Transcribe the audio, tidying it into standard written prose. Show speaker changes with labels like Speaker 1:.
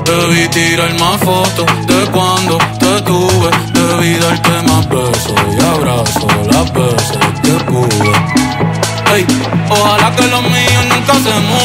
Speaker 1: Debí tirar más fotos de cuando te tuve. Debí darte más besos y abrazos las veces que pude. Ey, ojalá que los míos nunca se mueran.